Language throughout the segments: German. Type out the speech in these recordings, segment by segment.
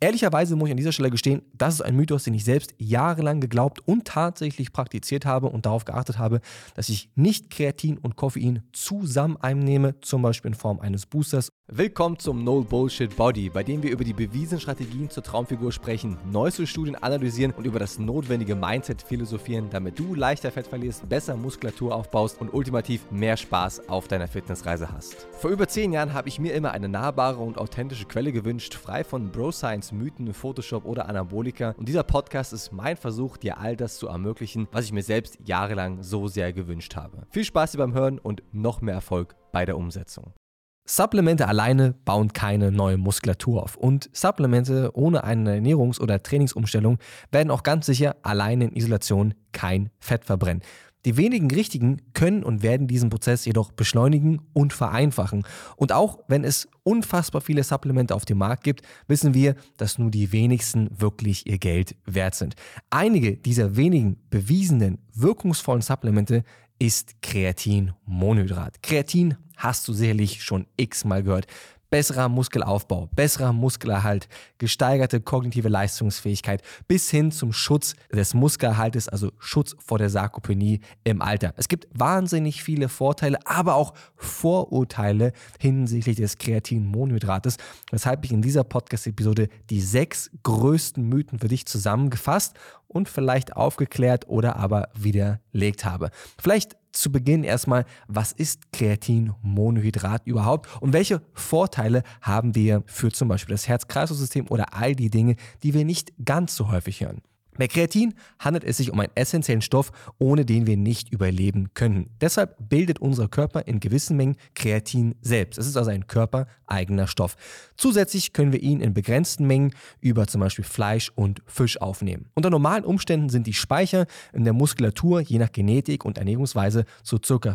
Ehrlicherweise muss ich an dieser Stelle gestehen, das ist ein Mythos, den ich selbst jahrelang geglaubt und tatsächlich praktiziert habe und darauf geachtet habe, dass ich nicht Kreatin und Koffein zusammen einnehme, zum Beispiel in Form eines Boosters. Willkommen zum No Bullshit Body, bei dem wir über die bewiesenen Strategien zur Traumfigur sprechen, neueste Studien analysieren und über das notwendige Mindset philosophieren, damit du leichter Fett verlierst, besser Muskulatur aufbaust und ultimativ mehr Spaß auf deiner Fitnessreise hast. Vor über 10 Jahren habe ich mir immer eine nahbare und authentische Quelle gewünscht, frei von Bro-Science, Mythen, Photoshop oder Anabolika. Und dieser Podcast ist mein Versuch, dir all das zu ermöglichen, was ich mir selbst jahrelang so sehr gewünscht habe. Viel Spaß dir beim Hören und noch mehr Erfolg bei der Umsetzung. Supplemente alleine bauen keine neue Muskulatur auf und Supplemente ohne eine Ernährungs- oder Trainingsumstellung werden auch ganz sicher alleine in Isolation kein Fett verbrennen. Die wenigen richtigen können und werden diesen Prozess jedoch beschleunigen und vereinfachen. Und auch wenn es unfassbar viele Supplemente auf dem Markt gibt, wissen wir, dass nur die wenigsten wirklich ihr Geld wert sind. Einige dieser wenigen bewiesenen, wirkungsvollen Supplemente ist Kreatinmonohydrat. Kreatin hast du sicherlich schon x-mal gehört. Besserer Muskelaufbau, besserer Muskelerhalt, gesteigerte kognitive Leistungsfähigkeit bis hin zum Schutz des Muskelerhaltes, also Schutz vor der Sarkopenie im Alter. Es gibt wahnsinnig viele Vorteile, aber auch Vorurteile hinsichtlich des Kreatinmonohydrates, weshalb ich in dieser Podcast-Episode die 6 größten Mythen für dich zusammengefasst und vielleicht aufgeklärt oder aber widerlegt habe. Vielleicht zu Beginn erstmal, was ist Kreatinmonohydrat überhaupt und welche Vorteile haben wir für zum Beispiel das Herz-Kreislauf-System oder all die Dinge, die wir nicht ganz so häufig hören. Bei Kreatin handelt es sich um einen essentiellen Stoff, ohne den wir nicht überleben können. Deshalb bildet unser Körper in gewissen Mengen Kreatin selbst. Es ist also ein körpereigener Stoff. Zusätzlich können wir ihn in begrenzten Mengen über zum Beispiel Fleisch und Fisch aufnehmen. Unter normalen Umständen sind die Speicher in der Muskulatur je nach Genetik und Ernährungsweise zu ca.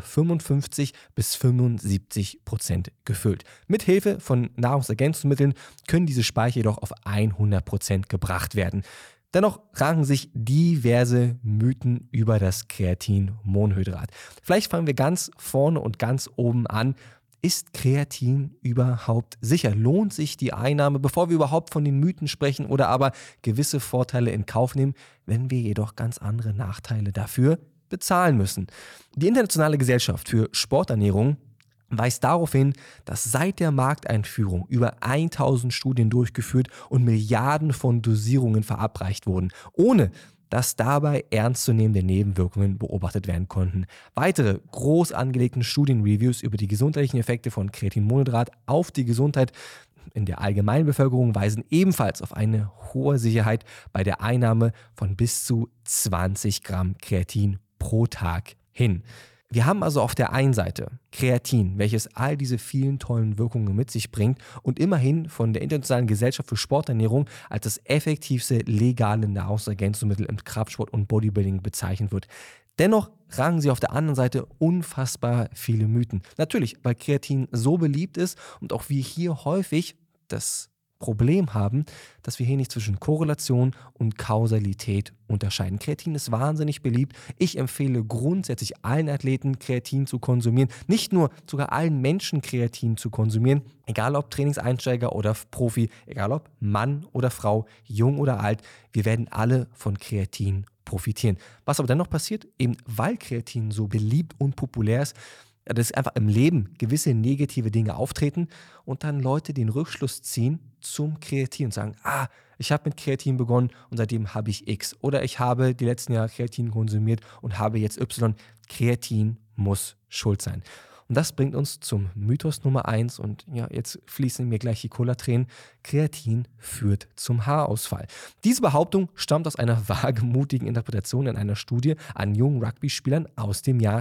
55-75% gefüllt. Mit Hilfe von Nahrungsergänzungsmitteln können diese Speicher jedoch auf 100% gebracht werden. Dennoch ranken sich diverse Mythen über das Kreatinmonohydrat. Vielleicht fangen wir ganz vorne und ganz oben an. Ist Kreatin überhaupt sicher? Lohnt sich die Einnahme, bevor wir überhaupt von den Mythen sprechen oder aber gewisse Vorteile in Kauf nehmen, wenn wir jedoch ganz andere Nachteile dafür bezahlen müssen? Die Internationale Gesellschaft für Sporternährung weist darauf hin, dass seit der Markteinführung über 1000 Studien durchgeführt und Milliarden von Dosierungen verabreicht wurden, ohne dass dabei ernstzunehmende Nebenwirkungen beobachtet werden konnten. Weitere groß angelegte Studienreviews über die gesundheitlichen Effekte von Kreatinmonohydrat auf die Gesundheit in der allgemeinen Bevölkerung weisen ebenfalls auf eine hohe Sicherheit bei der Einnahme von bis zu 20 Gramm Kreatin pro Tag hin. Wir haben also auf der einen Seite Kreatin, welches all diese vielen tollen Wirkungen mit sich bringt und immerhin von der Internationalen Gesellschaft für Sporternährung als das effektivste legale Nahrungsergänzungsmittel im Kraftsport und Bodybuilding bezeichnet wird. Dennoch ranken sie auf der anderen Seite unfassbar viele Mythen. Natürlich, weil Kreatin so beliebt ist und auch wir hier häufig das Problem haben, dass wir hier nicht zwischen Korrelation und Kausalität unterscheiden. Kreatin ist wahnsinnig beliebt. Ich empfehle grundsätzlich allen Athleten Kreatin zu konsumieren. Nicht nur, sogar allen Menschen Kreatin zu konsumieren. Egal ob Trainingseinsteiger oder Profi, egal ob Mann oder Frau, jung oder alt. Wir werden alle von Kreatin profitieren. Was aber dennoch passiert, eben weil Kreatin so beliebt und populär ist, dass einfach im Leben gewisse negative Dinge auftreten und dann Leute den Rückschluss ziehen zum Kreatin und sagen, ich habe mit Kreatin begonnen und seitdem habe ich X. Oder ich habe die letzten Jahre Kreatin konsumiert und habe jetzt Y. Kreatin muss schuld sein. Und das bringt uns zum Mythos Nummer 1 und ja, jetzt fließen mir gleich die Cola-Tränen. Kreatin führt zum Haarausfall. Diese Behauptung stammt aus einer wagemutigen Interpretation in einer Studie an jungen Rugby-Spielern aus dem Jahr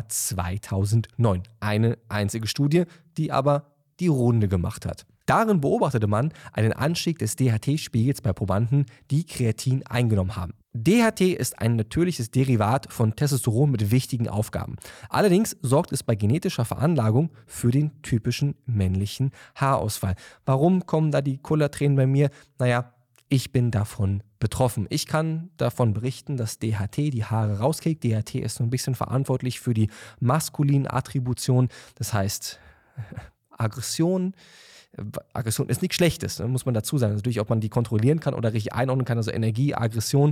2009. Eine einzige Studie, die aber die Runde gemacht hat. Darin beobachtete man einen Anstieg des DHT-Spiegels bei Probanden, die Kreatin eingenommen haben. DHT ist ein natürliches Derivat von Testosteron mit wichtigen Aufgaben. Allerdings sorgt es bei genetischer Veranlagung für den typischen männlichen Haarausfall. Warum kommen da die Cola-Tränen bei mir? Naja, ich bin davon betroffen. Ich kann davon berichten, dass DHT die Haare rauskriegt. DHT ist so ein bisschen verantwortlich für die maskulinen Attributionen, das heißt Aggression, Aggression ist nichts Schlechtes, muss man dazu sagen. Also natürlich, ob man die kontrollieren kann oder richtig einordnen kann, also Energie, Aggression,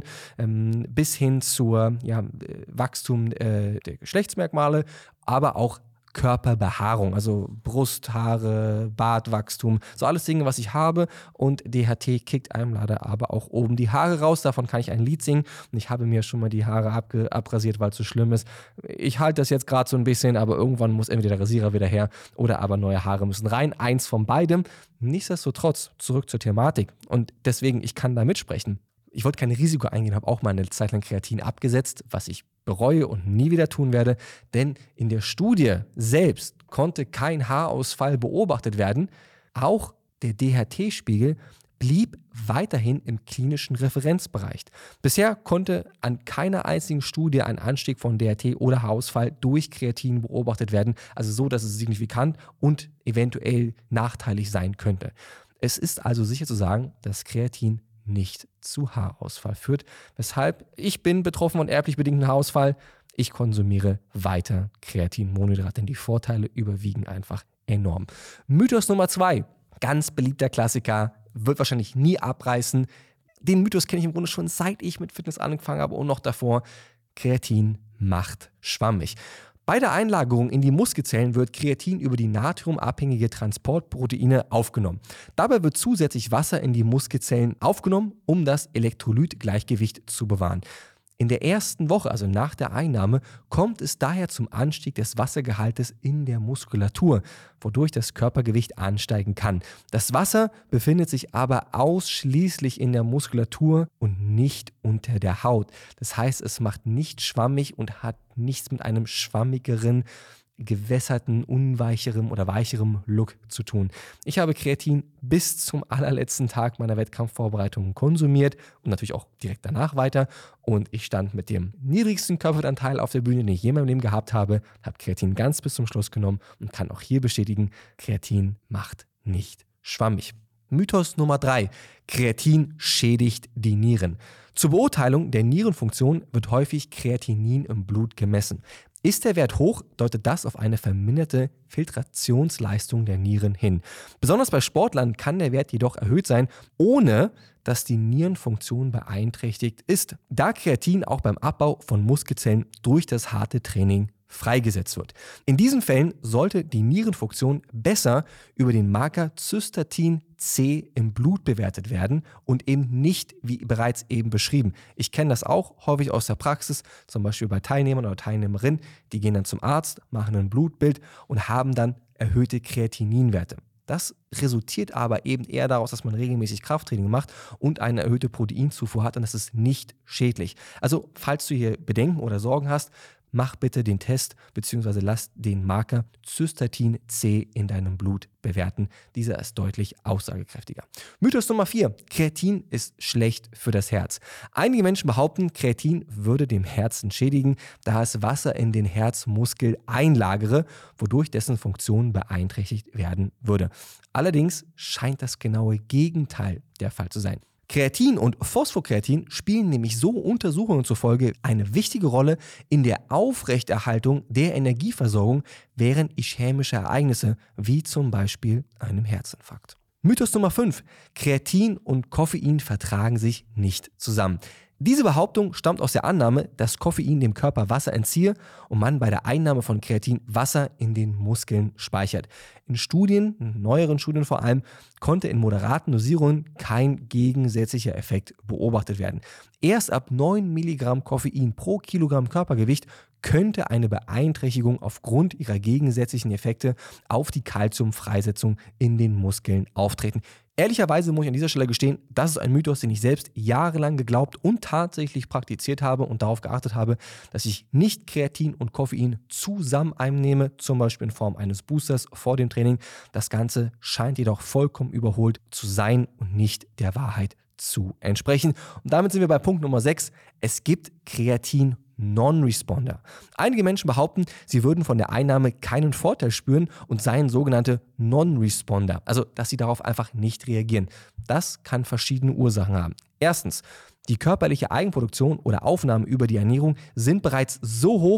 bis hin zur Wachstum der Geschlechtsmerkmale, aber auch Körperbehaarung, also Brusthaare, Bartwachstum, so alles Dinge, was ich habe, und DHT kickt einem leider aber auch oben die Haare raus, davon kann ich ein Lied singen und ich habe mir schon mal die Haare abrasiert, weil es so schlimm ist. Ich halte das jetzt gerade so ein bisschen, aber irgendwann muss entweder der Rasierer wieder her oder aber neue Haare müssen rein, eins von beidem. Nichtsdestotrotz, zurück zur Thematik und deswegen, ich kann da mitsprechen. Ich wollte kein Risiko eingehen, habe auch mal eine Zeit lang Kreatin abgesetzt, was ich bereue und nie wieder tun werde, denn in der Studie selbst konnte kein Haarausfall beobachtet werden. Auch der DHT-Spiegel blieb weiterhin im klinischen Referenzbereich. Bisher konnte an keiner einzigen Studie ein Anstieg von DHT oder Haarausfall durch Kreatin beobachtet werden, also so, dass es signifikant und eventuell nachteilig sein könnte. Es ist also sicher zu sagen, dass Kreatin nicht zu Haarausfall führt, weshalb ich bin betroffen von erblich bedingtem Haarausfall. Ich konsumiere weiter Kreatinmonohydrat, denn die Vorteile überwiegen einfach enorm. Mythos Nummer 2, ganz beliebter Klassiker, wird wahrscheinlich nie abreißen. Den Mythos kenne ich im Grunde schon seit ich mit Fitness angefangen habe und noch davor. Kreatin macht schwammig. Bei der Einlagerung in die Muskelzellen wird Kreatin über die natriumabhängige Transportproteine aufgenommen. Dabei wird zusätzlich Wasser in die Muskelzellen aufgenommen, um das Elektrolytgleichgewicht zu bewahren. In der ersten Woche, also nach der Einnahme, kommt es daher zum Anstieg des Wassergehaltes in der Muskulatur, wodurch das Körpergewicht ansteigen kann. Das Wasser befindet sich aber ausschließlich in der Muskulatur und nicht unter der Haut. Das heißt, es macht nicht schwammig und hat nichts mit einem schwammigeren, gewässerten, unweicherem oder weicherem Look zu tun. Ich habe Kreatin bis zum allerletzten Tag meiner Wettkampfvorbereitung konsumiert und natürlich auch direkt danach weiter. Und ich stand mit dem niedrigsten Körperfettanteil auf der Bühne, den ich je in meinem Leben gehabt habe, habe Kreatin ganz bis zum Schluss genommen und kann auch hier bestätigen, Kreatin macht nicht schwammig. Mythos Nummer 3. Kreatin schädigt die Nieren. Zur Beurteilung der Nierenfunktion wird häufig Kreatinin im Blut gemessen. Ist der Wert hoch, deutet das auf eine verminderte Filtrationsleistung der Nieren hin. Besonders bei Sportlern kann der Wert jedoch erhöht sein, ohne dass die Nierenfunktion beeinträchtigt ist, da Kreatin auch beim Abbau von Muskelzellen durch das harte Training freigesetzt wird. In diesen Fällen sollte die Nierenfunktion besser über den Marker Cystatin C im Blut bewertet werden und eben nicht, wie bereits eben beschrieben. Ich kenne das auch häufig aus der Praxis, zum Beispiel bei Teilnehmern oder Teilnehmerinnen, die gehen dann zum Arzt, machen ein Blutbild und haben dann erhöhte Kreatininwerte. Das resultiert aber eben eher daraus, dass man regelmäßig Krafttraining macht und eine erhöhte Proteinzufuhr hat und das ist nicht schädlich. Also, falls du hier Bedenken oder Sorgen hast, mach bitte den Test bzw. lass den Marker Cystatin C in deinem Blut bewerten. Dieser ist deutlich aussagekräftiger. Mythos Nummer 4. Kreatin ist schlecht für das Herz. Einige Menschen behaupten, Kreatin würde dem Herzen schädigen, da es Wasser in den Herzmuskel einlagere, wodurch dessen Funktion beeinträchtigt werden würde. Allerdings scheint das genaue Gegenteil der Fall zu sein. Kreatin und Phosphokreatin spielen nämlich so Untersuchungen zufolge eine wichtige Rolle in der Aufrechterhaltung der Energieversorgung während ischämischer Ereignisse, wie zum Beispiel einem Herzinfarkt. Mythos Nummer 5. Kreatin und Koffein vertragen sich nicht zusammen. Diese Behauptung stammt aus der Annahme, dass Koffein dem Körper Wasser entziehe und man bei der Einnahme von Kreatin Wasser in den Muskeln speichert. In Studien, in neueren Studien vor allem, konnte in moderaten Dosierungen kein gegensätzlicher Effekt beobachtet werden. Erst ab 9 Milligramm Koffein pro Kilogramm Körpergewicht könnte eine Beeinträchtigung aufgrund ihrer gegensätzlichen Effekte auf die Kalziumfreisetzung in den Muskeln auftreten. Ehrlicherweise muss ich an dieser Stelle gestehen, das ist ein Mythos, den ich selbst jahrelang geglaubt und tatsächlich praktiziert habe und darauf geachtet habe, dass ich nicht Kreatin und Koffein zusammen einnehme, zum Beispiel in Form eines Boosters vor dem Training. Das Ganze scheint jedoch vollkommen überholt zu sein und nicht der Wahrheit zu entsprechen. Und damit sind wir bei Punkt Nummer 6. Es gibt Kreatin Non-Responder. Einige Menschen behaupten, sie würden von der Einnahme keinen Vorteil spüren und seien sogenannte Non-Responder, also dass sie darauf einfach nicht reagieren. Das kann verschiedene Ursachen haben. Erstens, die körperliche Eigenproduktion oder Aufnahme über die Ernährung sind bereits so hoch,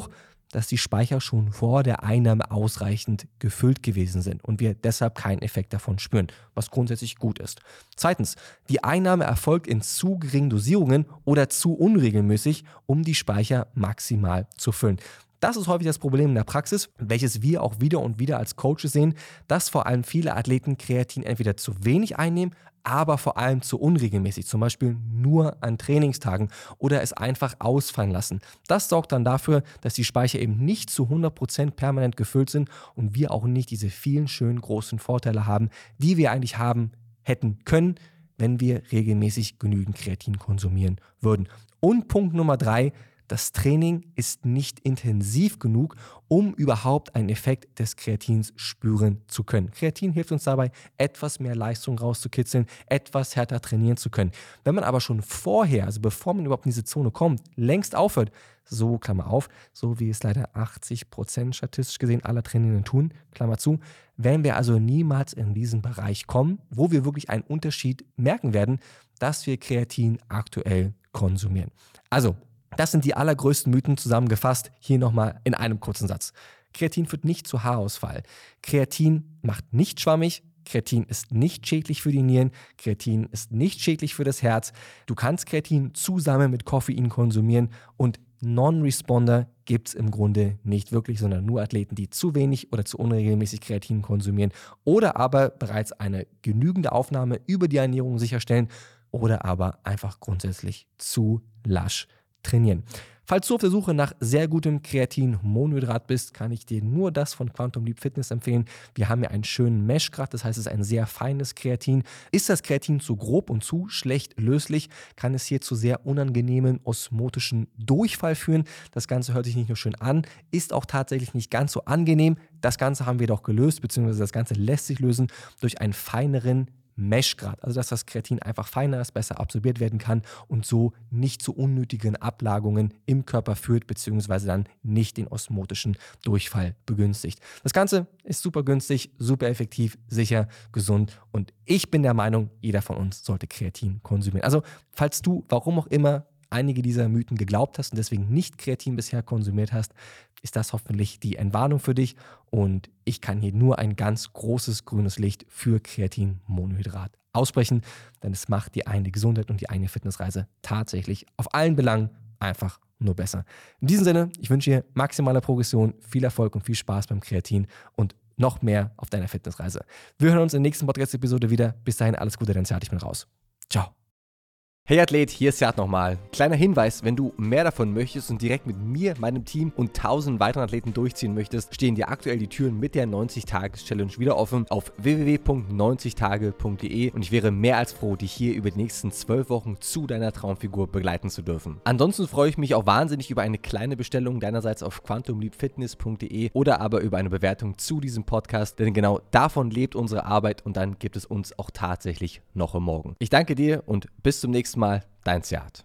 dass die Speicher schon vor der Einnahme ausreichend gefüllt gewesen sind und wir deshalb keinen Effekt davon spüren, was grundsätzlich gut ist. Zweitens, die Einnahme erfolgt in zu geringen Dosierungen oder zu unregelmäßig, um die Speicher maximal zu füllen. Das ist häufig das Problem in der Praxis, welches wir auch wieder und wieder als Coaches sehen, dass vor allem viele Athleten Kreatin entweder zu wenig einnehmen, aber vor allem zu unregelmäßig, zum Beispiel nur an Trainingstagen oder es einfach ausfallen lassen. Das sorgt dann dafür, dass die Speicher eben nicht zu 100% permanent gefüllt sind und wir auch nicht diese vielen schönen großen Vorteile haben, die wir eigentlich haben hätten können, wenn wir regelmäßig genügend Kreatin konsumieren würden. Und Punkt Nummer 3, das Training ist nicht intensiv genug, um überhaupt einen Effekt des Kreatins spüren zu können. Kreatin hilft uns dabei, etwas mehr Leistung rauszukitzeln, etwas härter trainieren zu können. Wenn man aber schon vorher, also bevor man überhaupt in diese Zone kommt, längst aufhört, so, Klammer auf, so wie es leider 80% statistisch gesehen aller Trainierenden tun, Klammer zu, werden wir also niemals in diesen Bereich kommen, wo wir wirklich einen Unterschied merken werden, dass wir Kreatin aktuell konsumieren. Also, das sind die allergrößten Mythen zusammengefasst, hier nochmal in einem kurzen Satz. Kreatin führt nicht zu Haarausfall. Kreatin macht nicht schwammig. Kreatin ist nicht schädlich für die Nieren. Kreatin ist nicht schädlich für das Herz. Du kannst Kreatin zusammen mit Koffein konsumieren und Non-Responder gibt es im Grunde nicht wirklich, sondern nur Athleten, die zu wenig oder zu unregelmäßig Kreatin konsumieren oder aber bereits eine genügende Aufnahme über die Ernährung sicherstellen oder aber einfach grundsätzlich zu lasch trainieren. Falls du auf der Suche nach sehr gutem Kreatin-Monohydrat bist, kann ich dir nur das von Quantum Leap Fitness empfehlen. Wir haben ja einen schönen Mesh-Grad, das heißt, es ist ein sehr feines Kreatin. Ist das Kreatin zu grob und zu schlecht löslich, kann es hier zu sehr unangenehmen osmotischen Durchfall führen. Das Ganze hört sich nicht nur schön an, ist auch tatsächlich nicht ganz so angenehm. Das Ganze haben wir doch gelöst, beziehungsweise das Ganze lässt sich lösen durch einen feineren Mesh-Grad, also dass das Kreatin einfach feiner ist, besser absorbiert werden kann und so nicht zu unnötigen Ablagerungen im Körper führt, beziehungsweise dann nicht den osmotischen Durchfall begünstigt. Das Ganze ist super günstig, super effektiv, sicher, gesund und ich bin der Meinung, jeder von uns sollte Kreatin konsumieren. Also falls du, warum auch immer, einige dieser Mythen geglaubt hast und deswegen nicht Kreatin bisher konsumiert hast, ist das hoffentlich die Entwarnung für dich und ich kann hier nur ein ganz großes grünes Licht für Kreatin-Monohydrat aussprechen, denn es macht die eigene Gesundheit und die eigene Fitnessreise tatsächlich auf allen Belangen einfach nur besser. In diesem Sinne, ich wünsche dir maximale Progression, viel Erfolg und viel Spaß beim Kreatin und noch mehr auf deiner Fitnessreise. Wir hören uns in der nächsten Podcast-Episode wieder. Bis dahin, alles Gute, dein Zert, ich bin raus. Ciao. Hey Athlet, hier ist Jad nochmal. Kleiner Hinweis, wenn du mehr davon möchtest und direkt mit mir, meinem Team und 1000 weiteren Athleten durchziehen möchtest, stehen dir aktuell die Türen mit der 90-Tages-Challenge wieder offen auf www.90tage.de und ich wäre mehr als froh, dich hier über die nächsten 12 Wochen zu deiner Traumfigur begleiten zu dürfen. Ansonsten freue ich mich auch wahnsinnig über eine kleine Bestellung deinerseits auf quantumleapfitness.de oder aber über eine Bewertung zu diesem Podcast, denn genau davon lebt unsere Arbeit und dann gibt es uns auch tatsächlich noch im Morgen. Ich danke dir und bis zum nächsten Mal, dein Zert.